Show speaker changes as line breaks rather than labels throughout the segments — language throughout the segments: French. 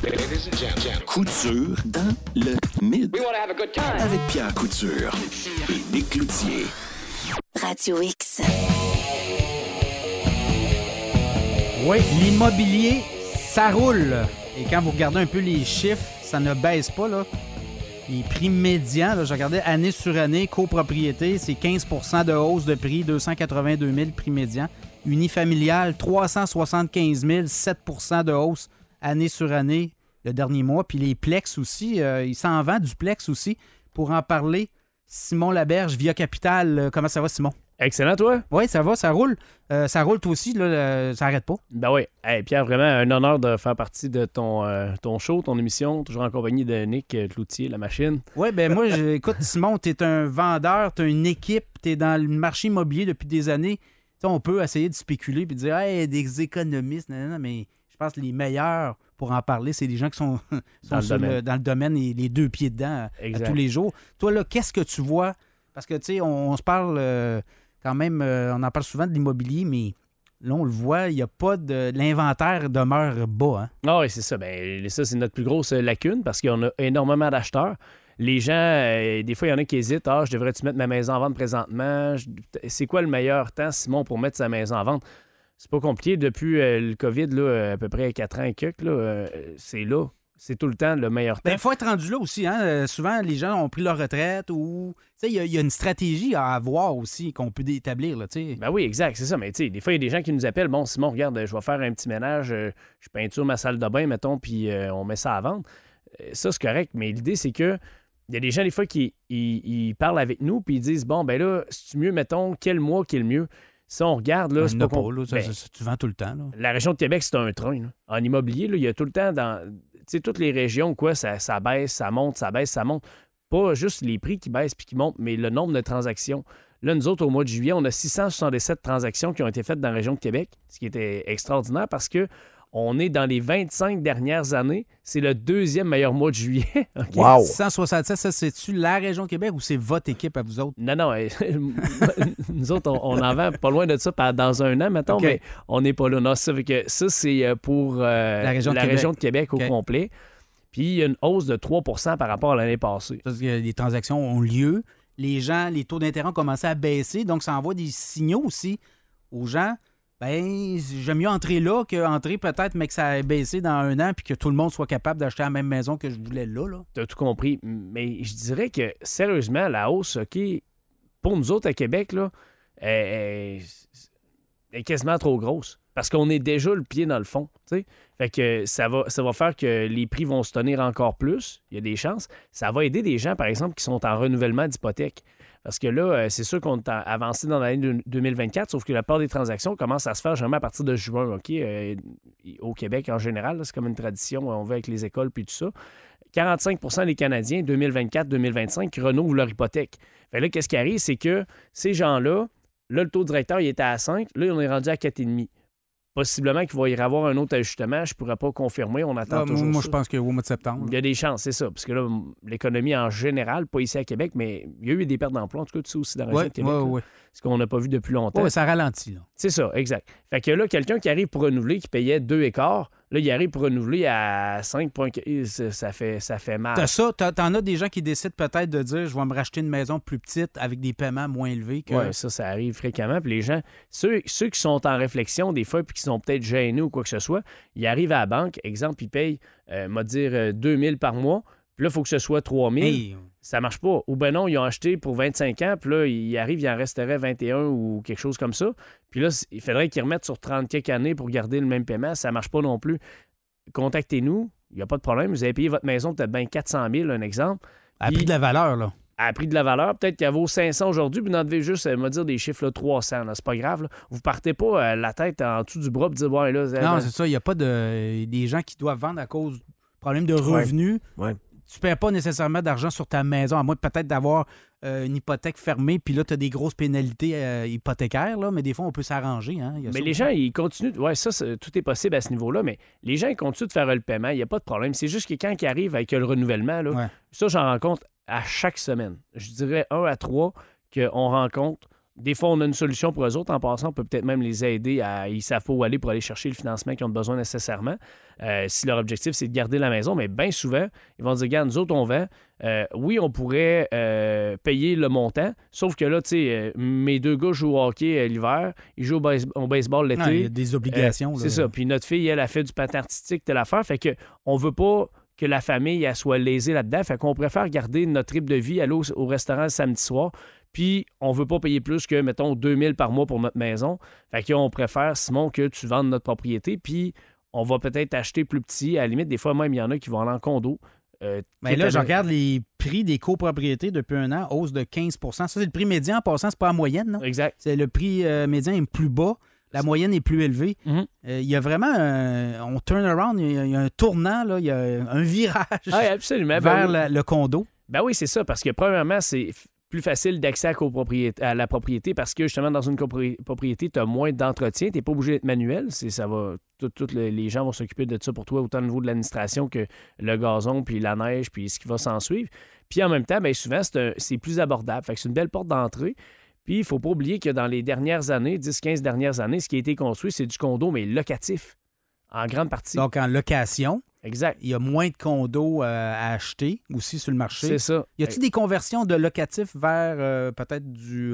Couture dans le mid. Avec Pierre Couture et Nick Cloutier.
Radio X.
Oui, l'immobilier, ça roule. Et quand vous regardez un peu les chiffres, ça ne baisse pas, là. Les prix médians, là, je regardais année sur année, copropriété, c'est 15 % de hausse de prix, 282 000 prix médian. Unifamilial, 375 000, 7 % de hausse année sur année le dernier mois. Puis les Plex aussi, il s'en vend du Plex aussi. Pour en parler, Simon Laberge, Via Capital. Comment ça va, Simon?
Excellent, toi?
Oui, ça va, ça roule. Ça roule, toi aussi, là, ça n'arrête pas.
Ben oui. Hey, Pierre, vraiment un honneur de faire partie de ton show, ton émission, toujours en compagnie de Nick Cloutier, la machine.
Oui, ben moi, écoute, Simon, tu es un vendeur, tu as une équipe, tu es dans le marché immobilier depuis des années. T'sais, on peut essayer de spéculer et dire, hey, des économistes, mais je pense que les meilleurs pour en parler, c'est les gens qui sont dans le domaine et les deux pieds dedans à tous les jours. Toi, là, qu'est-ce que tu vois? Parce que, tu sais, on se parle quand même, on en parle souvent de l'immobilier, mais là, on le voit, il n'y a pas de... L'inventaire demeure bas. Hein?
Ah oui, c'est ça. Ben, ça, c'est notre plus grosse lacune parce qu'on a énormément d'acheteurs. Les gens, des fois, il y en a qui hésitent. Ah, je devrais-tu mettre ma maison en vente présentement? C'est quoi le meilleur temps, Simon, pour mettre sa maison en vente? C'est pas compliqué. Depuis le COVID, là, à peu près 4 ans et quelques, là, c'est là. C'est tout le temps le meilleur temps.
Il faut être rendu là aussi. Hein? Souvent, les gens ont pris leur retraite ou... Il y a une stratégie à avoir aussi qu'on peut établir. Là,
ben oui, exact. C'est ça. Mais des fois, il y a des gens qui nous appellent. Bon, Simon, regarde, je vais faire un petit ménage. Je peinture ma salle de bain, mettons, puis on met ça à vendre. Ça, c'est correct. Mais l'idée, c'est que il y a des gens, des fois, qui ils parlent avec nous puis ils disent, bon, ben là, c'est mieux, mettons, quel mois qui est le mieux? Si on regarde, là, c'est pas...
tu vends tout le temps. Là.
La région de Québec, c'est un train. Là. En immobilier, là, il y a tout le temps dans... Tu sais, toutes les régions, quoi, ça baisse, ça monte, ça baisse, ça monte. Pas juste les prix qui baissent puis qui montent, mais le nombre de transactions. Là, nous autres, au mois de juillet, on a 677 transactions qui ont été faites dans la région de Québec, ce qui était extraordinaire parce que on est dans les 25 dernières années. C'est le deuxième meilleur mois de juillet. Okay?
Wow! 167, ça, c'est-tu la région de Québec ou c'est votre équipe à vous autres?
Non. Nous autres, on en vend pas loin de ça dans un an, mettons, mais on n'est pas là. Non, ça fait que ça, c'est pour la région de Québec au complet. Puis, il y a une hausse de 3 % par rapport à l'année passée.
Parce que les transactions ont lieu. Les gens, les taux d'intérêt ont commencé à baisser. Donc, ça envoie des signaux aussi aux gens. Ben, j'aime mieux entrer là qu'entrer peut-être, mais que ça ait baissé dans un an puis que tout le monde soit capable d'acheter la même maison que je voulais là.
Tu as tout compris. Mais je dirais que, sérieusement, la hausse, OK, pour nous autres à Québec, là, est quasiment trop grosse. Parce qu'on est déjà le pied dans le fond. T'sais? Fait que ça va faire que les prix vont se tenir encore plus. Il y a des chances. Ça va aider des gens, par exemple, qui sont en renouvellement d'hypothèque. Parce que là, c'est sûr qu'on est avancé dans l'année 2024, sauf que la plupart des transactions commencent à se faire jamais à partir de juin, OK? Au Québec, en général, là, c'est comme une tradition, on va avec les écoles puis tout ça. 45 % des Canadiens, 2024-2025, qui renouvelent leur hypothèque. Fait là, qu'est-ce qui arrive? C'est que ces gens-là, là, le taux directeur, il était à 5. Là, on est rendu à 4,5. Possiblement qu'il va y avoir un autre ajustement. Je ne pourrais pas confirmer. On attend toujours
moi,
ça.
je pense qu'au mois de septembre.
Il y a des chances, c'est ça. Parce que là, l'économie en général, pas ici à Québec, mais il y a eu des pertes d'emploi. En tout cas, tu sais aussi dans la région de Québec.
Oui.
Ce qu'on n'a pas vu depuis longtemps.
Oui, ça ralentit. Là.
C'est ça, exact. Fait que là, quelqu'un qui arrive pour renouveler, qui payait 2,25, là, il arrive pour renouveler à 5,15. Ça fait mal.
T'as ça, t'en as des gens qui décident peut-être de dire je vais me racheter une maison plus petite avec des paiements moins élevés. Que...
Oui, ça arrive fréquemment. Puis les gens, ceux qui sont en réflexion des fois puis qui sont peut-être gênés ou quoi que ce soit, ils arrivent à la banque, exemple, ils payent, m'a dire 2 000 par mois, puis là, il faut que ce soit 3 000. Hey. Ça marche pas. Ou ben non, ils ont acheté pour 25 ans, puis là, il arrive, il en resterait 21 ou quelque chose comme ça. Puis là, il faudrait qu'ils remettent sur 30 quelques années pour garder le même paiement. Ça marche pas non plus. Contactez-nous. Il n'y a pas de problème. Vous avez payé votre maison peut-être bien 400 000, un exemple.
À prix de la valeur, là.
À prix de la valeur. Peut-être qu'elle vaut 500 aujourd'hui, puis vous en devez juste, me dire des chiffres, là, 300. Là. C'est pas grave. Là. Vous partez pas la tête en dessous du bras pour dire, ouais, là...
Non, c'est ça. Il n'y a pas des gens qui doivent vendre à cause de problème de revenus.
Ouais.
Tu ne paies pas nécessairement d'argent sur ta maison, à moins peut-être d'avoir une hypothèque fermée, puis là, tu as des grosses pénalités hypothécaires, là, mais des fois, on peut s'arranger. Hein?
Mais les gens, ils continuent... Oui, ça, tout est possible à ce niveau-là, mais les gens, ils continuent de faire le paiement. Il n'y a pas de problème. C'est juste que quand ils arrivent avec le renouvellement, là, ça, j'en rencontre à chaque semaine. Je dirais 1 à 3 qu'on rencontre des fois, on a une solution pour eux autres. En passant, on peut peut-être même les aider ils savent pas où aller pour aller chercher le financement qu'ils ont besoin nécessairement. Si leur objectif, c'est de garder la maison, mais bien souvent, ils vont dire, regarde, nous autres, on vend. Oui, on pourrait payer le montant, sauf que là, tu sais, mes 2 gars jouent au hockey l'hiver, ils jouent au baseball l'été.
Il y a des obligations.
C'est ça. Puis notre fille, elle a fait du patin artistique, telle affaire. Fait que on veut pas que la famille elle soit lésée là-dedans. Fait qu'on préfère garder notre rythme de vie, aller au restaurant le samedi soir. Puis, on veut pas payer plus que, mettons, 2000 par mois pour notre maison. Fait qu'on préfère, Simon, que tu vendes notre propriété. Puis, on va peut-être acheter plus petit. À la limite, des fois, même, il y en a qui vont aller en condo.
Mais là, je regarde les prix des copropriétés depuis un an, hausse de 15 %. Ça, c'est le prix médian. En passant, c'est pas la moyenne, non?
Exact.
C'est le prix médian est plus bas. La moyenne est plus élevée.
Mm-hmm.
Il y a vraiment on turn around, il y a un tournant, là, il y a un virage
absolument.
vers le condo.
Ben oui, c'est ça, parce que premièrement, c'est plus facile d'accès à la propriété parce que justement, dans une propriété, tu as moins d'entretien, tu n'es pas obligé d'être manuel. Tous les gens vont s'occuper de ça pour toi, autant au niveau de l'administration que le gazon, puis la neige, puis ce qui va s'en suivre. Puis en même temps, bien souvent, c'est plus abordable. Fait que c'est une belle porte d'entrée. Puis il ne faut pas oublier que dans les dernières années, 10-15 dernières années, ce qui a été construit, c'est du condo, mais locatif, en grande partie.
Donc en location.
Exact.
Il y a moins de condos à acheter aussi sur le marché.
C'est ça.
Y a-t-il des conversions de locatif vers peut-être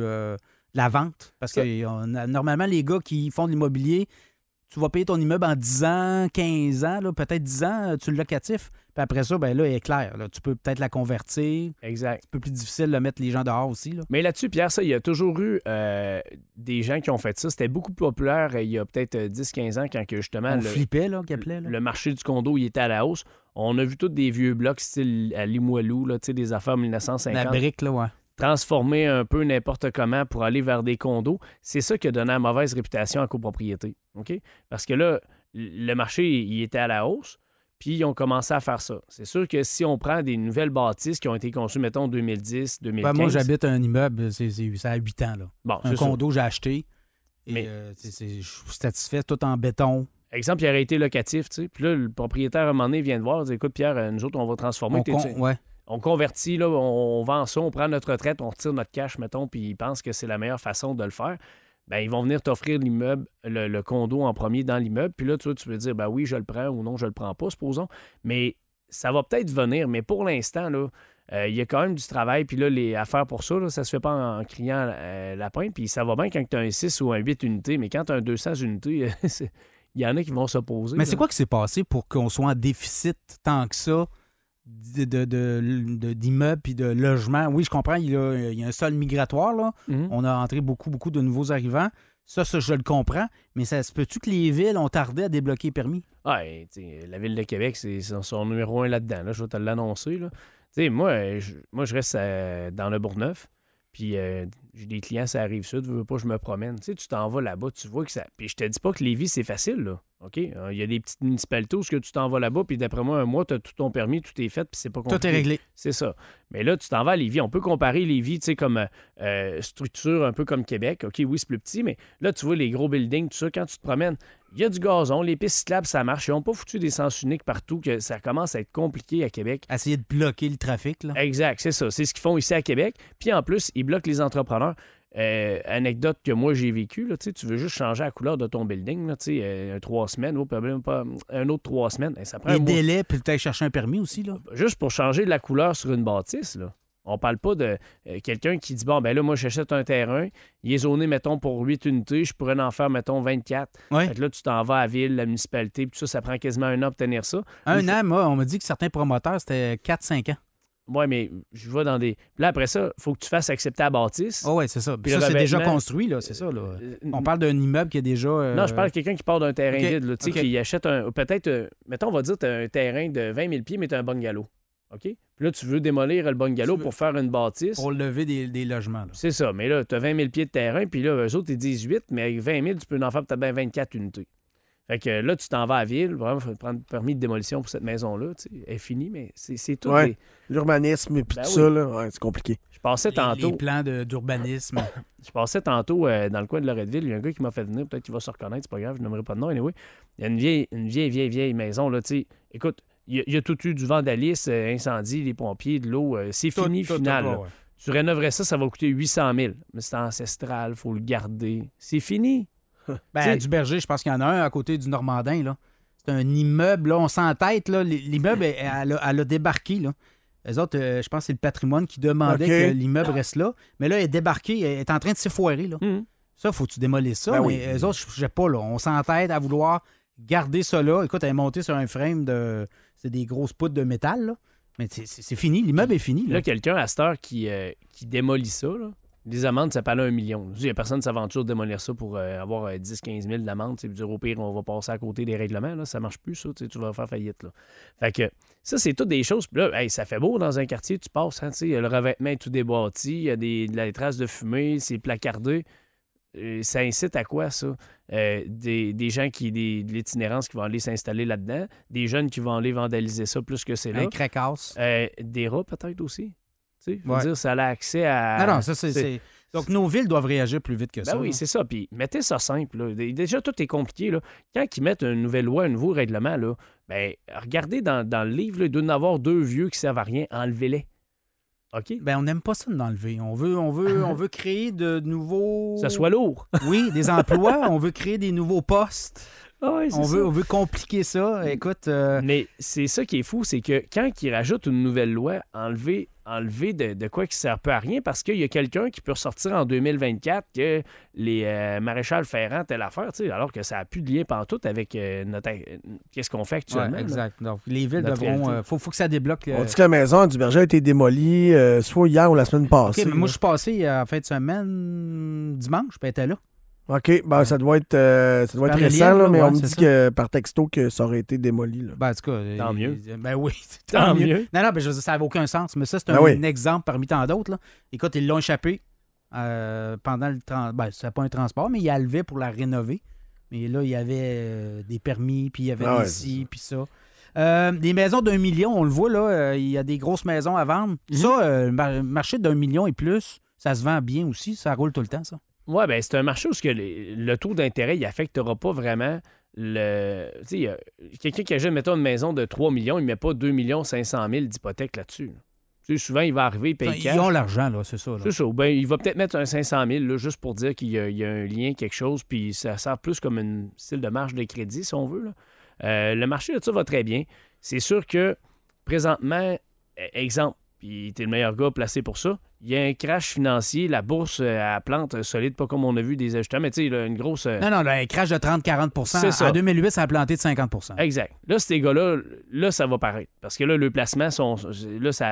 la vente? Parce que normalement, les gars qui font de l'immobilier, tu vas payer ton immeuble en 10 ans, 15 ans, là, peut-être 10 ans, tu le locatif. Puis après ça, ben là, il est clair. Là, tu peux peut-être la convertir.
Exact.
C'est un peu plus difficile de mettre les gens dehors aussi. Là.
Mais là-dessus, Pierre, il y a toujours eu des gens qui ont fait ça. C'était beaucoup plus populaire il y a peut-être 10-15 ans quand que justement
on flippait, là, qu'il appelait, là.
Le marché du condo il était à la hausse. On a vu tous des vieux blocs style à Limoilou, là, des affaires 1950.
La brique, là, ouais.
Transformer un peu n'importe comment pour aller vers des condos. C'est ça qui a donné la mauvaise réputation à la copropriété. OK? Parce que là, le marché, il était à la hausse, puis ils ont commencé à faire ça. C'est sûr que si on prend des nouvelles bâtisses qui ont été conçues, mettons, 2010, 2015...
Ben, moi, j'habite un immeuble, c'est à 8 ans. Là.
Bon,
un condo,
ça.
J'ai acheté. Et je suis satisfait, tout en béton.
Exemple, il aurait été locatif, tu sais. Puis là, le propriétaire, à un moment donné, vient de voir, dit, écoute, Pierre, nous autres, on va transformer. On convertit, là, on vend ça, on prend notre retraite, on retire notre cash, mettons, puis ils pensent que c'est la meilleure façon de le faire. Bien, ils vont venir t'offrir l'immeuble, le condo en premier dans l'immeuble. Puis là, tu peux dire, ben oui, je le prends ou non, je le prends pas, supposons. Mais ça va peut-être venir. Mais pour l'instant, là, il y a quand même du travail. Puis là, les affaires pour ça, là, ça se fait pas en criant lapin. Puis ça va bien quand tu as un 6 ou un 8 unités. Mais quand tu as un 200 unités, il y en a qui vont s'opposer.
Mais c'est quoi qui s'est passé pour qu'on soit en déficit tant que ça d'immeubles et de logements? Oui, je comprends, il y a un sol migratoire, là. Mm-hmm. On a entré beaucoup de nouveaux arrivants. Ça, je le comprends. Mais ça se peut-tu que les villes ont tardé à débloquer les permis?
Oui, la Ville de Québec, c'est son numéro 1 là-dedans. Là, je vais te l'annoncer. Moi, je reste dans le Bourgneuf. Puis j'ai des clients, ça arrive sud, je veux pas, je me promène. Tu sais, tu t'en vas là-bas, tu vois que ça. Puis je te dis pas que Lévis, c'est facile, là. OK? Il y a des petites municipalités où tu t'en vas là-bas, puis d'après moi, un mois, tu as tout ton permis, tout est fait, puis c'est pas compliqué.
Tout est réglé.
C'est ça. Mais là, tu t'en vas à Lévis. On peut comparer Lévis, tu sais, comme structure un peu comme Québec. OK, oui, c'est plus petit, mais là, tu vois les gros buildings, tout ça, quand tu te promènes, il y a du gazon, les pistes cyclables, ça marche. Ils n'ont pas foutu des sens uniques partout, que ça commence à être compliqué à Québec.
Essayer de bloquer le trafic, là.
Exact, c'est ça. C'est ce qu'ils font ici à Québec. Puis en plus, ils bloquent les entrepreneurs. Anecdote que moi j'ai vécue, là, tu veux juste changer la couleur de ton building, là, 3 semaines, un autre 3 semaines. Ça prend
les délais, puis peut-être chercher un permis aussi, là.
Juste pour changer de la couleur sur une bâtisse, là. On parle pas de quelqu'un qui dit, bon, ben là, moi, j'achète un terrain, il est zoné, mettons, pour 8 unités, je pourrais en faire, mettons, 24.
Ouais.
Fait que là, tu t'en vas à la ville, la municipalité, puis tout ça prend quasiment un an pour obtenir ça.
Un an, moi, on m'a dit que certains promoteurs, c'était 4-5 ans.
Oui, mais je vais dans des... Puis là, après ça, il faut que tu fasses accepter la bâtisse.
Oh, oui, c'est ça. Puis ça, c'est déjà construit, là, c'est ça, là. On parle d'un immeuble qui est déjà...
Non, je parle de quelqu'un qui part d'un terrain vide, là,
okay.
Qui achète peut-être, mettons, on va dire, tu as un terrain de 20 000 pieds, mais tu as un bungalow. OK? Puis là, tu veux démolir le bungalow pour faire une bâtisse.
Pour lever des logements, là.
C'est ça. Mais là, tu as 20 000 pieds de terrain, puis là, eux autres, ils 18, mais avec 20 000, tu peux en faire peut-être bien 24 unités. Fait que là, tu t'en vas à la ville, vraiment, il faut prendre permis de démolition pour cette maison-là. Elle est finie, mais c'est tout.
Ouais, l'urbanisme et puis tout ça, là, ouais, c'est compliqué.
Je passais tantôt.
Les plans d'urbanisme.
Je passais tantôt dans le coin de Loretteville. Il y a un gars qui m'a fait venir, peut-être qu'il va se reconnaître, c'est pas grave, je n'aimerais pas de nom. Anyway. Il y a une vieille maison, là, tu sais. Écoute, il y a tout eu du vandalisme, incendie, les pompiers, de l'eau. C'est fini, final.
Ouais.
Tu rénoverais ça va coûter 800 000. Mais c'est ancestral, il faut le garder. C'est fini.
Ben, du Berger, je pense qu'il y en a un à côté du Normandin, là. C'est un immeuble, là, on s'entête, là. L'immeuble, elle a débarqué, là. Eux autres, je pense que c'est le patrimoine qui demandait que l'immeuble reste là. Mais là, elle est débarquée, elle est en train de s'effoirer, là. Ça, faut que tu démolisses ça.
Ben
mais eux autres, je sais pas, là. On s'entête à vouloir garder ça là. Écoute, elle est montée sur un frame de... C'est des grosses poutres de métal, là. Mais c'est fini. L'immeuble est fini,
là. Quelqu'un à cette heure qui démolit ça, là. Les amendes, ça parlait 1 million. Il n'y a personne qui s'aventure de démolir ça pour avoir 10-15 000 d'amende. Au pire, on va passer à côté des règlements. Là. Ça ne marche plus, ça. Tu vas faire faillite. Là. Fait que ça, c'est toutes des choses. Puis là, ça fait beau dans un quartier. Tu passes, hein, le revêtement est tout débattu. Il y a des traces de fumée. C'est placardé. Ça incite à quoi, ça? Des gens de l'itinérance qui vont aller s'installer là-dedans. Des jeunes qui vont aller vandaliser ça plus que c'est là.
Un cracasse.
Des rats, peut-être aussi. Je veux dire, ça a accès à...
Non, ça, c'est... Donc, nos villes doivent réagir plus vite que ça.
Ben oui, c'est ça. Puis, mettez ça simple. Là. Déjà, tout est compliqué. Là. Quand ils mettent une nouvelle loi, un nouveau règlement, là, ben, regardez dans le livre, là, il doit y en avoir 2 vieux qui ne servent à rien. Enlevez-les. OK?
Ben, on n'aime pas ça d'enlever. On veut créer de nouveaux...
Ça soit lourd.
Oui, des emplois. On veut créer des nouveaux postes.
Ah oui,
on veut compliquer ça. Écoute...
Mais c'est ça qui est fou, c'est que quand ils rajoutent une nouvelle loi, enlever de quoi qui ne sert pas à rien, parce qu'il y a quelqu'un qui peut ressortir en 2024 que les maréchals ferrants, telle affaire, alors que ça n'a plus de lien pantoute avec qu'est-ce qu'on fait actuellement.
Ouais, exact. Donc, les villes devront... faut que ça débloque.
On dit que la maison du Berger a été démolie soit hier ou la semaine passée.
OK, mais moi, je suis passé en fin de semaine, dimanche, puis elle était là.
OK, ben ça doit être récent, là, mais on me dit que par texto que ça aurait été démoli. Là.
Ben, en tout cas...
Tant mieux.
Ben oui,
tant mieux.
Non, ben, je veux dire, ça n'avait aucun sens, mais ça, c'est un exemple parmi tant d'autres. Là. Écoute, ils l'ont échappé pendant le transport. Ben, c'est pas un transport, mais ils a levé pour la rénover. Mais là, il y avait des permis, puis il y avait des ci, puis ça. Des maisons d'1 million, on le voit, là, il y a des grosses maisons à vendre. Ça, le marché d'1 million et plus, ça se vend bien aussi, ça roule tout le temps, ça.
Oui, bien, c'est un marché où le taux d'intérêt, il n'affectera pas vraiment le... Tu sais, quelqu'un qui achète, mettons, une maison de 3 millions, il ne met pas 2 500 000 d'hypothèque là-dessus. Tu sais, souvent, il va arriver, payer cash.
Ils ont l'argent, là, c'est ça. Là.
C'est ça. Ben, il va peut-être mettre un 500 000 là, juste pour dire qu'il y a un lien, quelque chose, puis ça sert plus comme un style de marge de crédit, si on veut. Là. Le marché de ça va très bien. C'est sûr que, présentement, exemple, puis t'es le meilleur gars placé pour ça, il y a un crash financier, la bourse à plante solide, pas comme on a vu des ajustements, mais tu sais, une grosse...
Non, un crash de 30-40
c'est ça.
En 2008, ça a planté de 50
Exact. Là, ces gars-là, là, ça va paraître. Parce que là, le placement, là, ça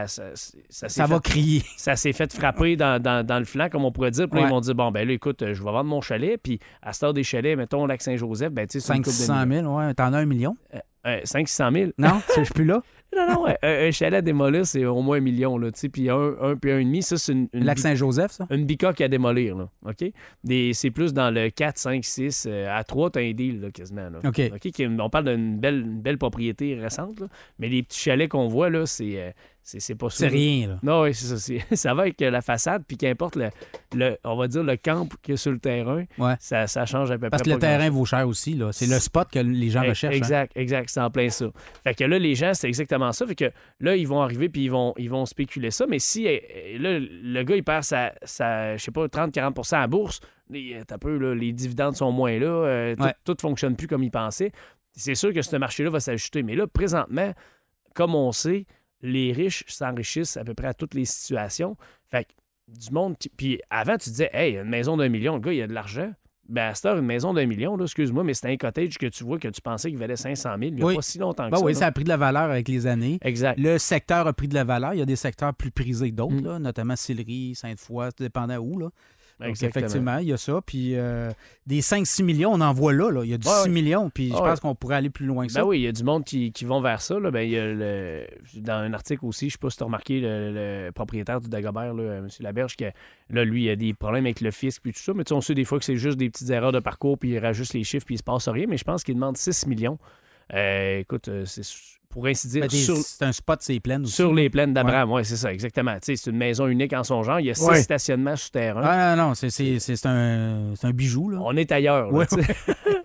va crier.
Ça s'est fait frapper dans le flanc, comme on pourrait dire. Puis là, ils vont dire, bon, ben là, écoute, je vais vendre mon chalet, puis à ce stade des chalets, mettons, Lac-Saint-Joseph, ben tu sais, c'est
500 000, ouais. T'en as 1 million?
500 000.
Non, je suis plus là.
Non, un chalet à démolir, c'est au moins 1 million, là, tu sais, puis puis 1,5, ça, c'est une
Lac-Saint-Joseph, ça?
Une bicoque à démolir, là, OK? C'est plus dans le 4, 5, 6, à 3, t'as un deal, là, quasiment, là.
OK.
On parle d'une belle propriété récente, là, mais les petits chalets qu'on voit, là, c'est pas ça.
C'est rien, là.
Non, oui, c'est ça. Ça va avec la façade, puis qu'importe on va dire, le camp qu'il y a sur le terrain, ça change à peu près.
Parce que le terrain vaut cher aussi, là. C'est le spot que les gens recherchent.
Exact, c'est en plein ça. Fait que là, les gens, c'est exactement ça. Fait que là, ils vont arriver, puis ils vont spéculer ça. Mais si là, le gars, il perd sa je sais pas, 30-40% à la bourse, t'as peu, là, les dividendes sont moins là, tout fonctionne plus comme il pensait. C'est sûr que ce marché-là va s'ajuster. Mais là, présentement, comme on sait, les riches s'enrichissent à peu près à toutes les situations. Fait que du monde... Puis avant, tu disais, hey, une maison d'1 million, le gars, il a de l'argent. Ben, à cette heure, une maison d'1 million, là, excuse-moi, mais c'était un cottage que tu vois que tu pensais qu'il valait 500 000 il n'y a pas si longtemps que ça.
Oui, ça a pris de la valeur avec les années.
Exact.
Le secteur a pris de la valeur. Il y a des secteurs plus prisés que d'autres, là, notamment Sillery, Sainte-Foy, dépendant où, là. Donc, effectivement, il y a ça. Puis des 5-6 millions, on en voit là. Il y a du 6 millions. Puis je pense qu'on pourrait aller plus loin que ça.
Ben oui, il y a du monde qui vont vers ça. Là. Ben, il y a dans un article aussi, je ne sais pas si tu as remarqué, le propriétaire du Dagobert, là, M. Laberge, que là, lui, il a des problèmes avec le fisc puis tout ça. Mais on sait des fois que c'est juste des petites erreurs de parcours, puis il rajuste les chiffres, puis il se passe rien. Mais je pense qu'il demande 6 millions. Écoute, c'est pour ainsi dire...
C'est un spot, c'est plaines aussi.
Sur les plaines d'Abraham, oui, c'est ça, exactement. C'est une maison unique en son genre. Il y a 6 stationnements souterrains.
Ah non, c'est un bijou, là.
On est ailleurs. Là,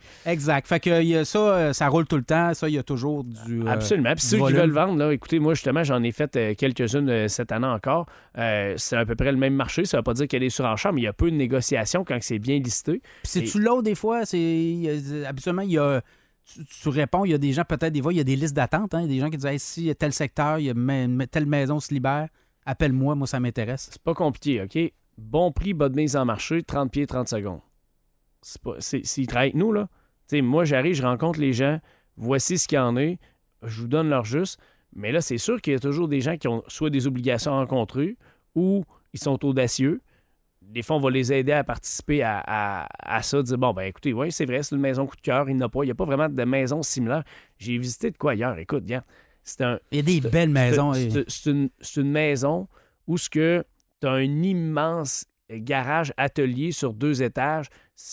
Exact. Fait que ça roule tout le temps. Ça, il y a toujours du
absolument. Puis ceux qui veulent vendre, là, écoutez, moi, justement, j'en ai fait quelques-unes cette annne encore. C'est à peu près le même marché. Ça ne veut pas dire qu'il y a des surenchères, mais il y a peu de négociations quand c'est bien listé.
Puis c'est-tu l'autre, des fois? Habituellement, il y a... Tu réponds, il y a des gens, peut-être des fois, il y a des listes d'attente. Hein? Des gens qui disent hey, si tel secteur, il y a telle maison se libère, appelle-moi, moi, ça m'intéresse.
C'est pas compliqué, OK? Bon prix, bas de mise en marché, 30 pieds, 30 secondes. S'ils travaillent avec nous, là, moi, j'arrive, je rencontre les gens, voici ce qu'il y en a, je vous donne leur juste. Mais là, c'est sûr qu'il y a toujours des gens qui ont soit des obligations à rencontrer ou ils sont audacieux. Des fois, on va les aider à participer à ça, dire bon, ben écoutez, oui, c'est vrai, c'est une maison coup de cœur, il n'y a pas vraiment de maison similaire. J'ai visité de quoi ailleurs? Écoute, regarde,
il y a des belles maisons.
C'est une maison où tu as un immense garage atelier sur 2 étages.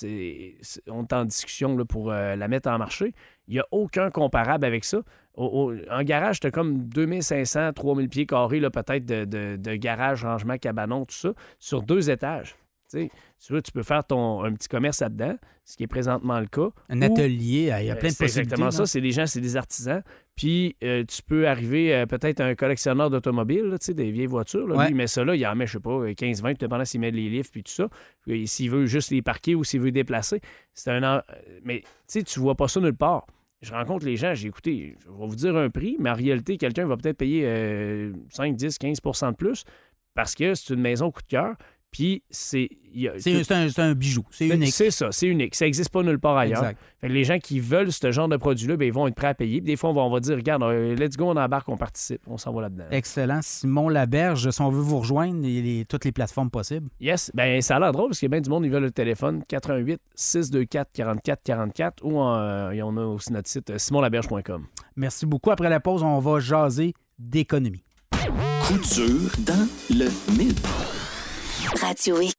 On est en discussion là, pour la mettre en marché. Il n'y a aucun comparable avec ça. En garage, tu as comme 2500, 3000 pieds carrés là, peut-être de garage, rangement, cabanon, tout ça, sur 2 étages. Tu vois, tu peux faire un petit commerce là-dedans, ce qui est présentement le cas.
Un atelier, il y a plein de possibilités.
C'est exactement ça. C'est des gens, c'est des artisans. Puis, tu peux arriver peut-être un collectionneur d'automobiles, des vieilles voitures. Là.
Ouais.
Lui, il met ça là, il en met, je sais pas, 15-20, dépendant s'il met les livres puis tout ça. Puis, s'il veut juste les parquer ou s'il veut déplacer. Mais, tu vois pas ça nulle part. Je rencontre les gens, j'ai écouté, je vais vous dire un prix, mais en réalité, quelqu'un va peut-être payer 5, 10, 15 % de plus parce que c'est une maison coup de cœur. Puis c'est
un bijou. C'est unique.
C'est ça, c'est unique. Ça n'existe pas nulle part ailleurs.
Exact.
Fait que les gens qui veulent ce genre de produit-là, ben, ils vont être prêts à payer. Puis des fois, on va dire, regarde, let's go, on embarque, on participe. On s'en va là-dedans.
Excellent. Simon Laberge, si on veut vous rejoindre, toutes les plateformes possibles.
Yes. Ben ça a l'air drôle parce qu'il y a bien du monde, ils veulent le téléphone 88-624-4444 ou on a aussi notre site simonlaberge.com.
Merci beaucoup. Après la pause, on va jaser d'économie.
Couture dans le mythe.
Radio X.